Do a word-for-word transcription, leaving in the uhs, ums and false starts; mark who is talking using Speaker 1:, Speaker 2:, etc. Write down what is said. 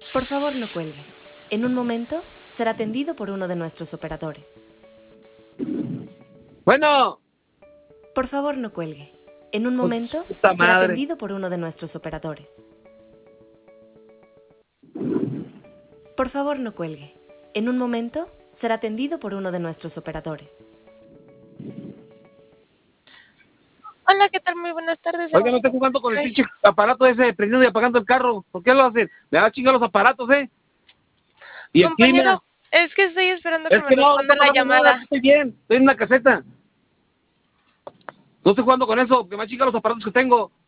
Speaker 1: Por favor, no cuelgue. En un momento será atendido por uno de nuestros operadores.
Speaker 2: Bueno.
Speaker 1: Por favor, no cuelgue. En un momento
Speaker 2: Puta
Speaker 1: será
Speaker 2: madre.
Speaker 1: atendido por uno de nuestros operadores. Por favor, no cuelgue. En un momento será atendido por uno de nuestros operadores.
Speaker 3: Hola, ¿qué tal? Muy buenas tardes.
Speaker 2: Oiga, no estoy jugando con el pinche aparato ese, prendiendo y apagando el carro. ¿Por qué lo hacen? Me da chinga los aparatos, ¿eh? Y el
Speaker 3: Compañero,
Speaker 2: clima.
Speaker 3: es que estoy esperando
Speaker 2: Es
Speaker 3: que
Speaker 2: que
Speaker 3: me
Speaker 2: no, no
Speaker 3: responda
Speaker 2: está
Speaker 3: la
Speaker 2: pasando nada,
Speaker 3: llamada.
Speaker 2: aquí estoy bien, estoy en una caseta. No estoy jugando con eso, que me da chinga los aparatos que tengo.